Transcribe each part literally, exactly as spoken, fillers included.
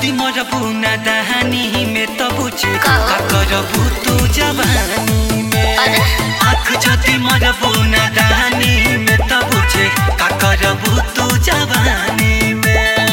जदि मरबू ना दहानी में तो बुझे का करबू तू जवानी में। आँख जदि मरबू ना दहानी में तो बुझे का करबू तू जवानी में।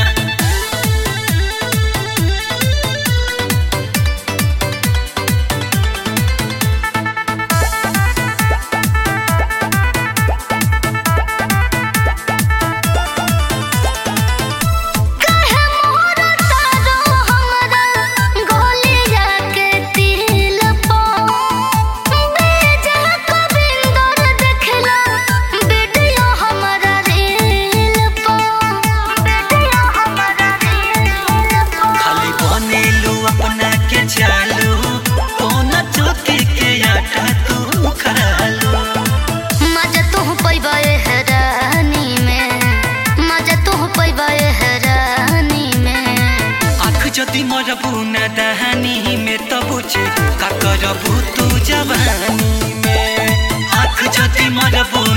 जदि मरबू ना दहानी में तो बुझे का करबू तू जवानी में। आँख जदि मरबू